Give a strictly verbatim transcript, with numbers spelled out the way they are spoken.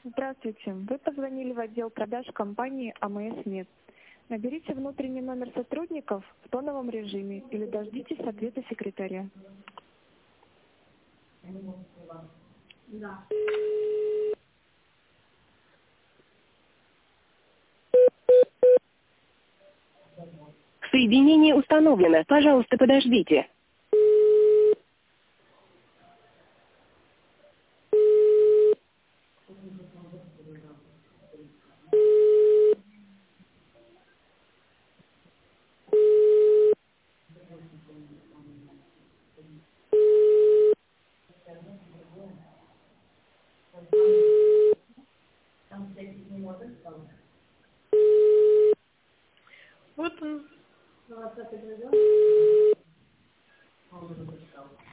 Здравствуйте. Вы позвонили в отдел продаж компании АМС Мед. Наберите внутренний номер сотрудников в тоновом режиме или дождитесь ответа секретаря. Соединение установлено. Пожалуйста, подождите. Вот он.